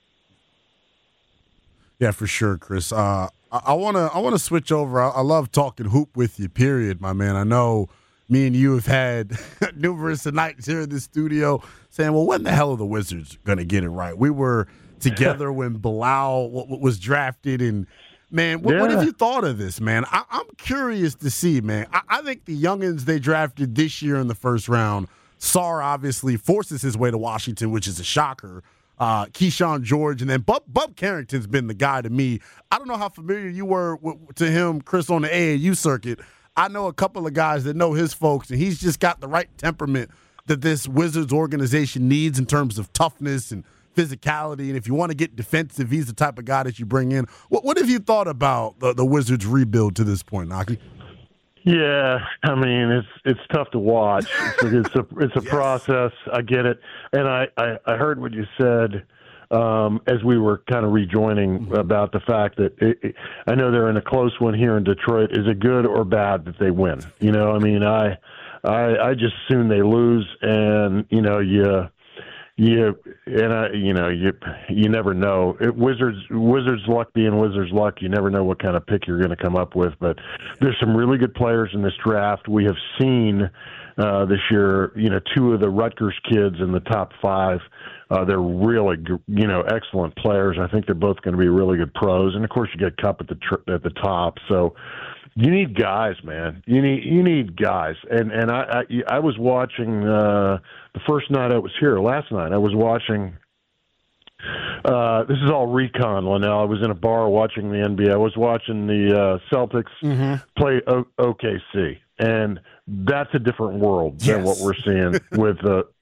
Yeah, for sure, Chris. Uh, I want to I want to switch over. I, I love talking hoop with you, period, my man. I know me and you have had numerous nights here in the studio saying, well, when the hell are the Wizards going to get it right? We were together when Bilal w- w- was drafted. And, man, what, yeah. what have you thought of this, man? I- I'm curious to see, man. I-, I think the youngins they drafted this year in the first round, Sarr obviously forces his way to Washington, which is a shocker. Uh, Keyshawn George, and then Bub, Bub Carrington's been the guy to me. I don't know how familiar you were w- to him, Chris, on the A A U circuit. I know a couple of guys that know his folks, and he's just got the right temperament that this Wizards organization needs in terms of toughness and physicality. And if you want to get defensive, he's the type of guy that you bring in. What, what have you thought about the, the Wizards rebuild to this point, Naki? Yeah, I mean, it's it's tough to watch. It's a, it's a, it's a yes. process. I get it. And I, I, I heard what you said um, as we were kind of rejoining about the fact that it, it, I know they're in a close one here in Detroit. Is it good or bad that they win? You know, I mean, I I, I just assume they lose, and, you know, you you and I, you know, you you never know. It, Wizards Wizards luck being Wizards luck, you never know what kind of pick you're going to come up with. But there's some really good players in this draft. We have seen uh, this year, you know, two of the Rutgers kids in the top five. Uh, they're really, you know, excellent players. I think they're both going to be really good pros. And of course, you get Cup at the tr- at the top. So you need guys, man. You need you need guys. And and I I, I was watching uh, the first night I was here last night. I was watching. Uh, this is all recon, Linnell. I was in a bar watching the N B A. I was watching the uh, Celtics mm-hmm. play o- O K C, and that's a different world yes. than what we're seeing with uh,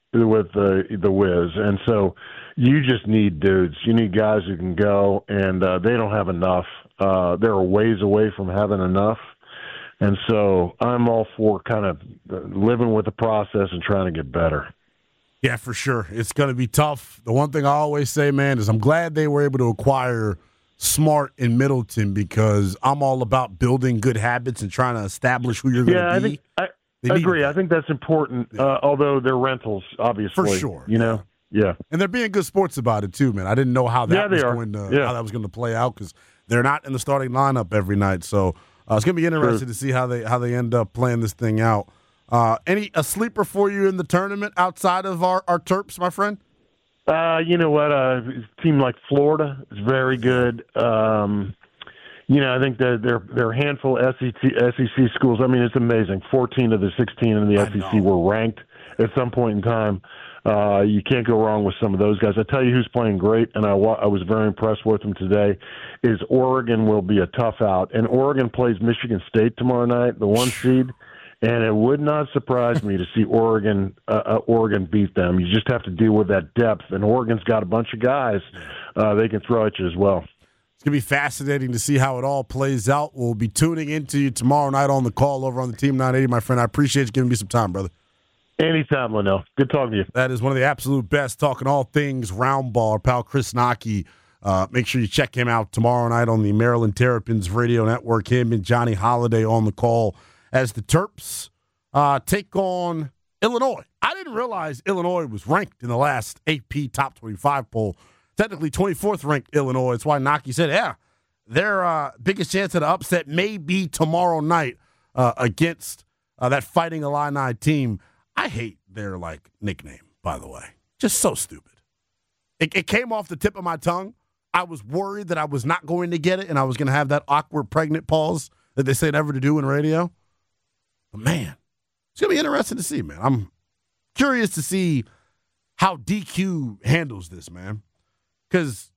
with the the Wiz, and so you just need dudes. You need guys who can go, and uh, they don't have enough. Uh, they're a ways away from having enough, and so I'm all for kind of living with the process and trying to get better. Yeah, for sure. It's going to be tough. The one thing I always say, man, is I'm glad they were able to acquire Smart in Middleton, because I'm all about building good habits and trying to establish who you're going to yeah, be. I think I, I agree. I think that's important, yeah. uh, although they're rentals, obviously. For sure. You know? Yeah. And they're being good sports about it, too, man. I didn't know how that, yeah, was, are. going to, yeah. how that was going to play out, because they're not in the starting lineup every night. So uh, it's going to be interesting True. to see how they how they end up playing this thing out. Uh, any a sleeper for you in the tournament outside of our, our Terps, my friend? Uh, you know what? Uh, a team like Florida is very good. Um, you know, I think that there there are a handful of S E C schools. I mean, it's amazing. fourteen of the sixteen in the I S E C know. were ranked at some point in time. Uh, you can't go wrong with some of those guys. I tell you who's playing great, and I, wa- I was very impressed with them today, is Oregon will be a tough out. And Oregon plays Michigan State tomorrow night, the one seed. And it would not surprise me to see Oregon uh, uh, Oregon beat them. You just have to deal with that depth. And Oregon's got a bunch of guys uh, they can throw at you as well. It's going to be fascinating to see how it all plays out. We'll be tuning into you tomorrow night on the call over on the Team nine eighty, my friend. I appreciate you giving me some time, brother. Anytime, Linnell. Good talking to you. That is one of the absolute best, talking all things round ball. Our pal Chris Naki. Uh, make sure you check him out tomorrow night on the Maryland Terrapins Radio Network. Him and Johnny Holiday on the call as the Terps uh, take on Illinois. I didn't realize Illinois was ranked in the last A P Top twenty-five poll. Technically twenty-fourth ranked Illinois. That's why Naki said, yeah, their uh, biggest chance of the upset may be tomorrow night uh, against uh, that Fighting Illini team. I hate their, like, nickname, by the way. Just so stupid. It, it came off the tip of my tongue. I was worried that I was not going to get it and I was going to have that awkward pregnant pause that they say never to do in radio. But, man, it's going to be interesting to see, man. I'm curious to see how D Q handles this, man. Because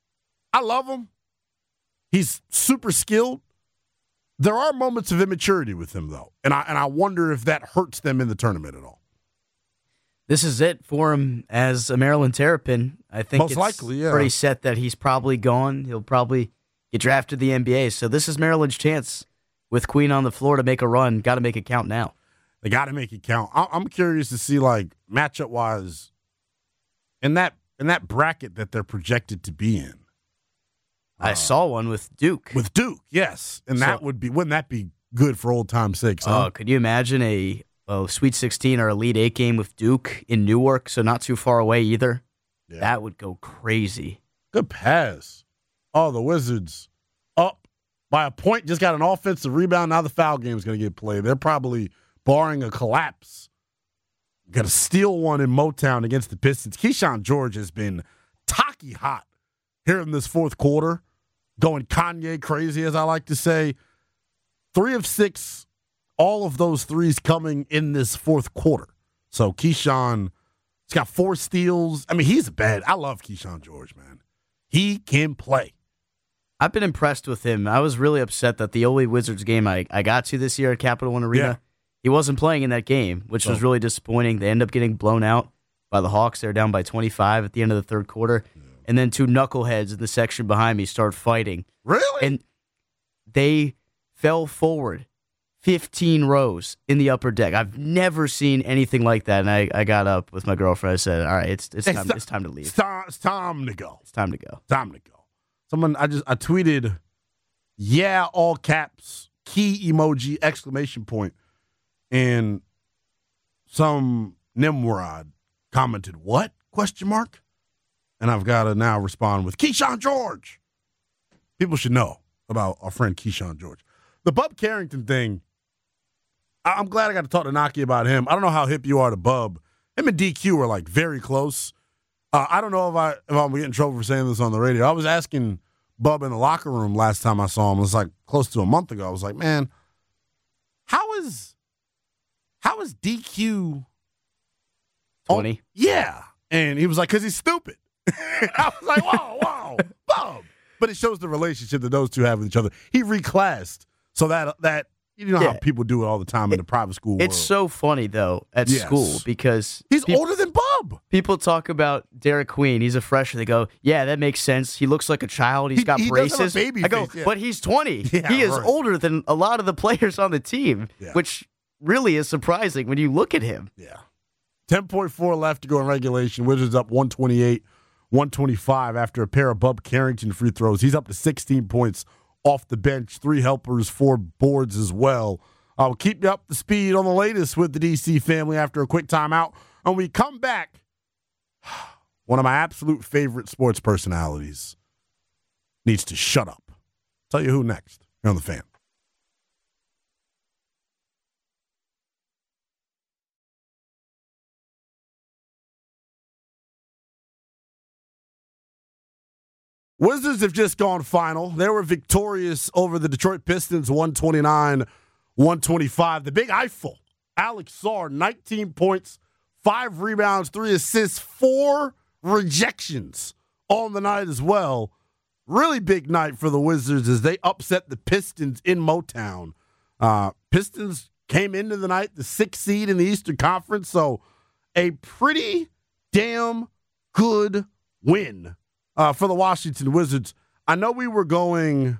I love him. He's super skilled. There are moments of immaturity with him, though, and I and I wonder if that hurts them in the tournament at all. This is it for him as a Maryland Terrapin. I think Most it's likely, yeah. pretty set that he's probably gone. He'll probably get drafted to the N B A. So this is Maryland's chance with Queen on the floor to make a run. Got to make it count now. They got to make it count. I'm curious to see, like, matchup-wise, in that in that bracket that they're projected to be in. I uh, saw one with Duke. With Duke, yes. And so, that would be, wouldn't that be good for old time's sake? Oh, huh? Could you imagine a oh, Sweet sixteen or Elite Eight game with Duke in Newark, so not too far away either? Yeah. That would go crazy. Good pass. Oh, the Wizards up by a point, just got an offensive rebound. Now the foul game is going to get played. They're probably, barring a collapse, got to steal one in Motown against the Pistons. Keyshawn George has been tacky hot here in this fourth quarter, going Kanye crazy, as I like to say. Three of six, all of those threes coming in this fourth quarter. So Keyshawn, he's got four steals. I mean, he's bad. I love Keyshawn George, man. He can play. I've been impressed with him. I was really upset that the only Wizards game I, I got to this year at Capital One Arena, yeah. he wasn't playing in that game, which oh. was really disappointing. They end up getting blown out by the Hawks. They're down by twenty-five at the end of the third quarter. Yeah. And then two knuckleheads in the section behind me start fighting. Really? And they fell forward fifteen rows in the upper deck. I've never seen anything like that. And I, I got up with my girlfriend. I said, all right, it's it's time, it's time to leave. It's time, it's time to go. It's time to go. Time to go. Someone, I just, I tweeted, yeah, all caps, key emoji, exclamation point. And some Nimrod commented, what? Question mark? And I've got to now respond with Keyshawn George. People should know about our friend Keyshawn George. The Bub Carrington thing, I'm glad I got to talk to Naki about him. I don't know how hip you are to Bub. Him and D Q are, like, very close. Uh, I don't know if, I, if I'm getting in trouble for saying this on the radio. I was asking Bub in the locker room last time I saw him. It was, like, close to a month ago. I was like, man, how is, how is D Q twenty? Oh, yeah. And he was like, because he's stupid. I was like, whoa, whoa, Bub. But it shows the relationship that those two have with each other. He reclassed so that that you know Yeah. how people do it all the time in the private school It's world. so funny, though, at Yes. school because He's peop- older than Bub. people talk about Derek Queen. He's a freshman. They go, yeah, that makes sense. He looks like a child. He's He- got he does have a braces. baby I go, face, yeah. but he's twenty. Yeah, he is right. older than a lot of the players on the team, Yeah. which really is surprising when you look at him. Yeah. ten point four left to go in regulation. Wizards up one twenty-eight, one twenty-five after a pair of Bub Carrington free throws. He's up to sixteen points off the bench, three helpers, four boards as well. I'll keep you up to speed on the latest with the D C family after a quick timeout. When we come back, one of my absolute favorite sports personalities needs to shut up. Tell you who next here on The Fan. Wizards have just gone final. They were victorious over the Detroit Pistons, one twenty-nine, one twenty-five. The big Eiffel, Alex Sarr, nineteen points, five rebounds, three assists, four rejections on the night as well. Really big night for the Wizards as they upset the Pistons in Motown. Uh, Pistons came into the night the sixth seed in the Eastern Conference, so a pretty damn good win Uh, for the Washington Wizards. I know we were going,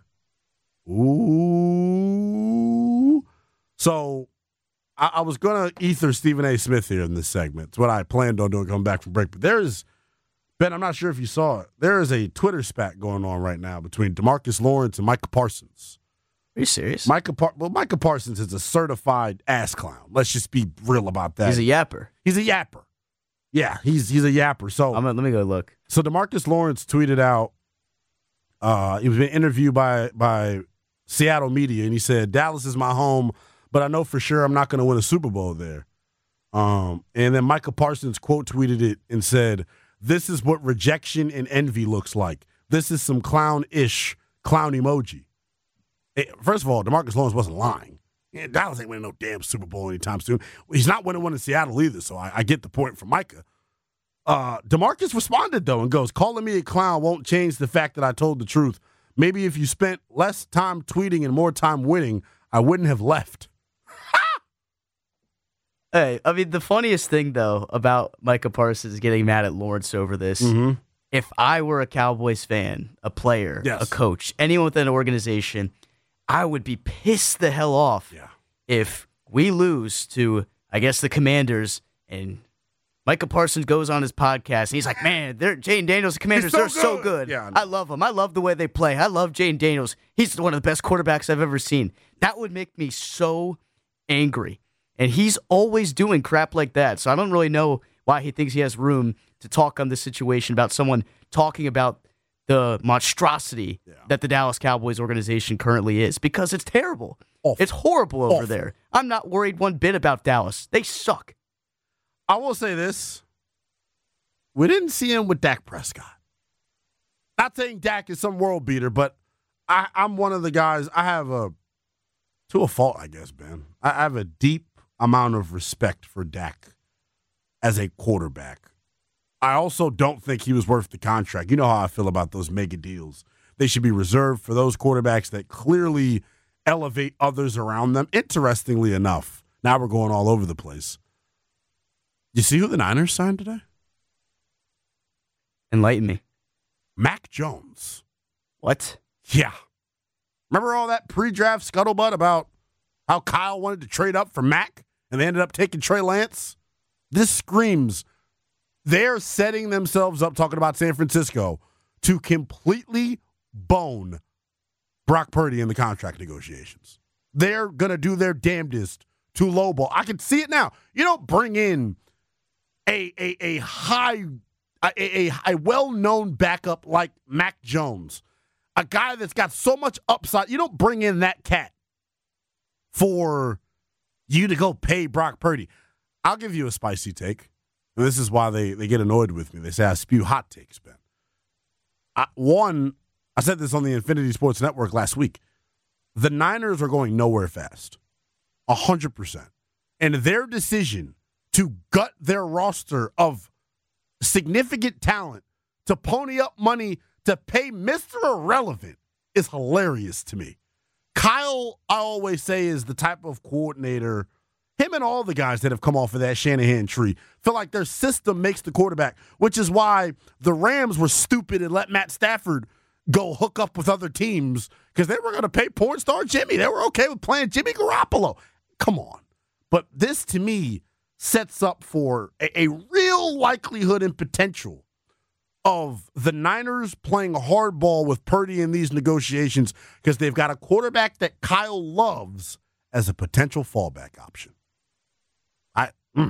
ooh. So I, I was going to ether Stephen A. Smith here in this segment. It's what I planned on doing coming back from break. But there is, Ben, I'm not sure if you saw it. There is a Twitter spat going on right now between DeMarcus Lawrence and Micah Parsons. Are you serious? Micah, Par- well, Micah Parsons is a certified ass clown. Let's just be real about that. He's a yapper. He's a yapper. Yeah, he's he's a yapper. So I'm gonna, let me go look. So DeMarcus Lawrence tweeted out, uh, he was being interviewed by by Seattle media, and he said, Dallas is my home, but I know for sure I'm not going to win a Super Bowl there. Um, and then Micah Parsons quote tweeted it and said, this is what rejection and envy looks like. This is some clown-ish clown emoji. Hey, first of all, DeMarcus Lawrence wasn't lying. Yeah, Dallas ain't winning no damn Super Bowl anytime soon. He's not winning one in Seattle either, so I, I get the point from Micah. Uh, DeMarcus responded, though, and goes, calling me a clown won't change the fact that I told the truth. Maybe if you spent less time tweeting and more time winning, I wouldn't have left. Hey, I mean, the funniest thing, though, about Micah Parsons getting mad at Lawrence over this, Mm-hmm. if I were a Cowboys fan, a player, Yes. a coach, anyone within an organization, I would be pissed the hell off Yeah. if we lose to, I guess, the Commanders, and Micah Parsons goes on his podcast, and he's like, man, they're Jane Daniels, the Commanders, so they're so good." good. Yeah. I love them. I love the way they play. I love Jane Daniels. He's one of the best quarterbacks I've ever seen. That would make me so angry. And he's always doing crap like that. So I don't really know why he thinks he has room to talk on this situation about someone talking about the monstrosity Yeah. that the Dallas Cowboys organization currently is, because it's terrible. Awful. It's horrible over Awful. there. I'm not worried one bit about Dallas. They suck. I will say this. We didn't see him with Dak Prescott. Not saying Dak is some world beater, but I, I'm one of the guys, I have a, to a fault, I guess, Ben. I have a deep amount of respect for Dak as a quarterback. I also don't think he was worth the contract. You know how I feel about those mega deals. They should be reserved for those quarterbacks that clearly elevate others around them. Interestingly enough, now we're going all over the place. You see who the Niners signed today? Enlighten me. Mac Jones. What? Yeah. Remember all that pre-draft scuttlebutt about how Kyle wanted to trade up for Mac and they ended up taking Trey Lance? This screams they're setting themselves up, talking about San Francisco, to completely bone Brock Purdy in the contract negotiations. They're going to do their damnedest to lowball. I can see it now. You don't bring in a a, a high, a, a, a well-known backup like Mac Jones, a guy that's got so much upside. You don't bring in that cat for you to go pay Brock Purdy. I'll give you a spicy take. And this is why they, they get annoyed with me. They say I spew hot takes, Ben. I, one, I said this on the Infinity Sports Network last week. The Niners are going nowhere fast. A hundred percent. And their decision to gut their roster of significant talent, to pony up money to pay Mister Irrelevant, is hilarious to me. Kyle, I always say, is the type of coordinator, him and all the guys that have come off of that Shanahan tree, feel like their system makes the quarterback, which is why the Rams were stupid and let Matt Stafford go hook up with other teams because they were going to pay porn star Jimmy. They were okay with playing Jimmy Garoppolo. Come on. But this, to me, sets up for a, a real likelihood and potential of the Niners playing hardball with Purdy in these negotiations because they've got a quarterback that Kyle loves as a potential fallback option. I, mm.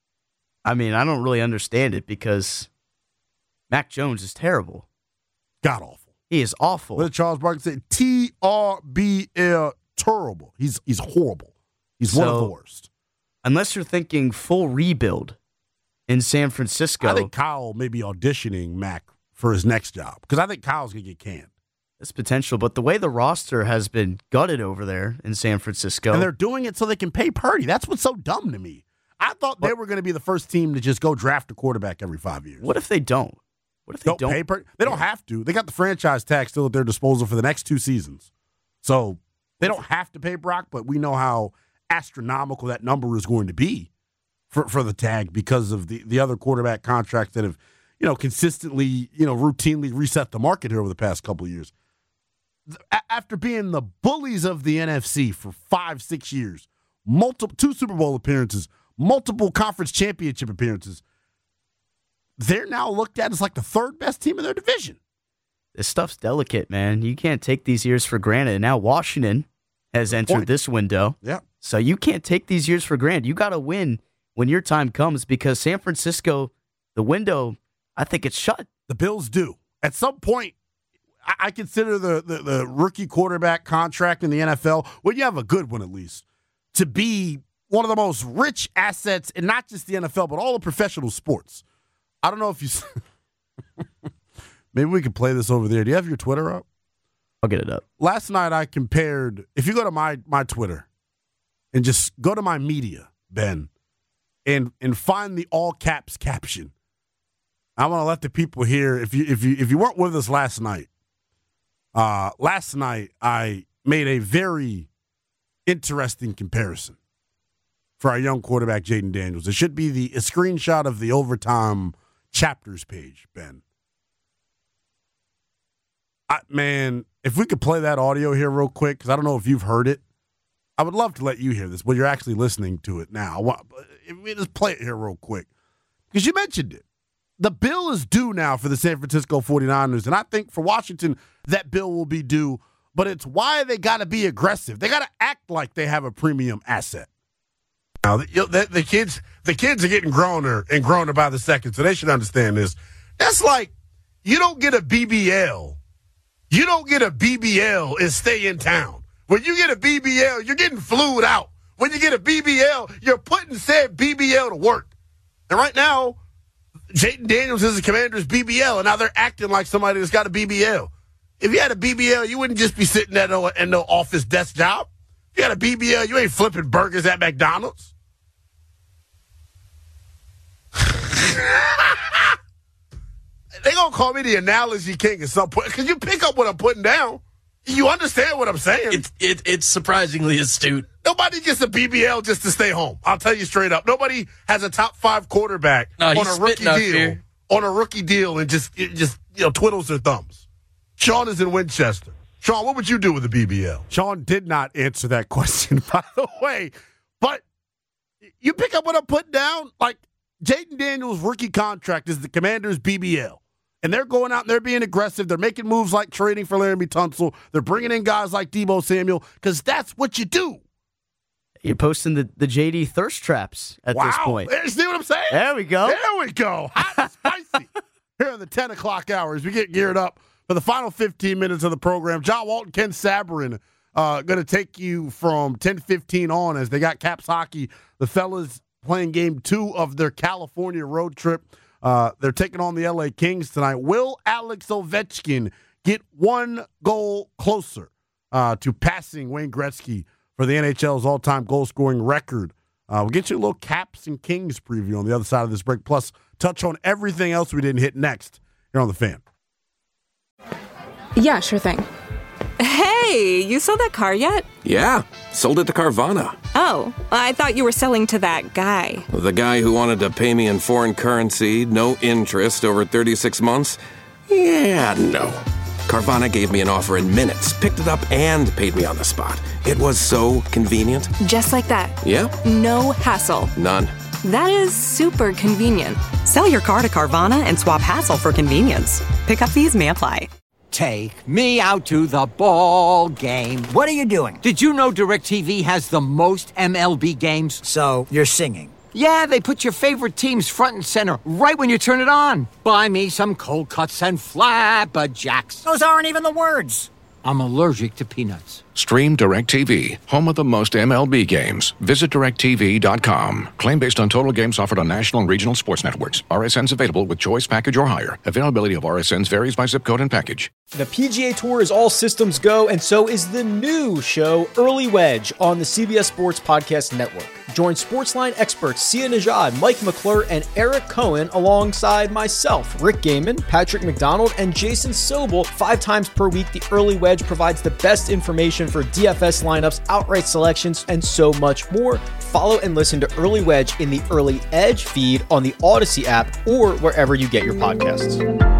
I mean, I don't really understand it because Mac Jones is terrible. God awful. He is awful. What did Charles Barkley say? T R B L, terrible. He's he's horrible. He's so, one of the worst. Unless you're thinking full rebuild in San Francisco. I think Kyle may be auditioning Mac for his next job because I think Kyle's going to get canned. It's potential, but the way the roster has been gutted over there in San Francisco. And they're doing it so they can pay Purdy. That's what's so dumb to me. I thought they were going to be the first team to just go draft a quarterback every five years. What if they don't? What if they don't, don't pay Purdy? They don't have to. They got the franchise tag still at their disposal for the next two seasons. So they don't have to pay Brock, but we know how astronomical that number is going to be for, for the tag because of the, the other quarterback contracts that have, you know, consistently, you know, routinely reset the market here over the past couple of years. After being the bullies of the N F C for five, six years, multiple two Super Bowl appearances, multiple conference championship appearances, they're now looked at as like the third best team in their division. This stuff's delicate, man. You can't take these years for granted. And now Washington has Good entered point. this window. Yeah. So you can't take these years for granted. You got to win when your time comes because San Francisco, the window, I think it's shut. The Bills do. At some point, I, I consider the, the, the rookie quarterback contract in the N F L, when you have a good one at least, to be one of the most rich assets in not just the N F L, but all of professional sports. I don't know if you – maybe we could play this over there. Do you have your Twitter up? I'll get it up. Last night I compared – if you go to my my Twitter and just go to my media, Ben, and and find the all caps caption. I want to let the people hear, if you if you if you weren't with us last night, uh, last night I made a very interesting comparison for our young quarterback, Jayden Daniels. It should be the a screenshot of the overtime chapters page, Ben. I, man, if we could play that audio here real quick, because I don't know if you've heard it. I would love to let you hear this, but you're actually listening to it now. I want, if we just play it here real quick, because you mentioned it. The bill is due now for the San Francisco forty-niners, and I think for Washington, that bill will be due, but it's why they got to be aggressive. They got to act like they have a premium asset. Now, the, the, the kids the kids are getting growner and growner by the second, so they should understand this. That's like you don't get a B B L. You don't get a B B L and stay in town. When you get a B B L, you're getting flued out. When you get a B B L, you're putting said B B L to work. And right now, Jayden Daniels is the Commander's B B L, and now they're acting like somebody that's got a B B L. If you had a B B L, you wouldn't just be sitting at no, at no office desk job. If you had a B B L, you ain't flipping burgers at McDonald's. They're going to call me the analogy king at some point, because you pick up what I'm putting down. You understand what I'm saying. It's, it, it's surprisingly astute. Nobody gets a B B L just to stay home. I'll tell you straight up. Nobody has a top five quarterback no, on a rookie deal here. on a rookie deal and just it just you know twiddles their thumbs. Sean is in Winchester. Sean, what would you do with a B B L? Sean did not answer that question, by the way. But you pick up what I'm putting down. Like Jayden Daniels' rookie contract is the Commander's B B L. And they're going out and they're being aggressive. They're making moves like trading for Laramie Tunsil. They're bringing in guys like Deebo Samuel because that's what you do. You're posting the, the J D thirst traps at wow. this point. There, see what I'm saying? There we go. There we go. Hot and spicy. Here in the ten o'clock hours, we get geared up for the final fifteen minutes of the program. John Walton, Ken Sabrin uh, going to take you from ten fifteen on as they got Caps hockey. The fellas playing game two of their California road trip. Uh, they're taking on the L A Kings tonight. Will Alex Ovechkin get one goal closer uh, to passing Wayne Gretzky for the N H L's all-time goal-scoring record? Uh, we'll get you a little Caps and Kings preview on the other side of this break, plus touch on everything else we didn't hit next here on The Fan. Yeah, sure thing. Hey, Hey, you sold that car yet? Yeah, sold it to Carvana. Oh, I thought you were selling to that guy. The guy who wanted to pay me in foreign currency, no interest, over thirty-six months? Yeah, no. Carvana gave me an offer in minutes, picked it up, and paid me on the spot. It was so convenient. Just like that. Yeah? No hassle. None. That is super convenient. Sell your car to Carvana and swap hassle for convenience. Pickup fees may apply. Take me out to the ball game. What are you doing? Did you know DirecTV has the most M L B games? So, you're singing? Yeah, they put your favorite teams front and center right when you turn it on. Buy me some cold cuts and flapjacks. Those aren't even the words. I'm allergic to peanuts. Stream DirecTV, home of the most M L B games. Visit direct T V dot com. Claim based on total games offered on national and regional sports networks. R S Ns available with choice package or higher. Availability of R S Ns varies by zip code and package. The P G A Tour is all systems go, and so is the new show, Early Wedge, on the C B S Sports Podcast Network. Join Sportsline experts Sia Nejad, Mike McClure, and Eric Cohen alongside myself, Rick Gaiman, Patrick McDonald, and Jason Sobel. Five times per week, the Early Wedge provides the best information for D F S lineups, outright selections, and so much more. Follow and listen to Early Wedge in the Early Edge feed on the Odyssey app or wherever you get your podcasts.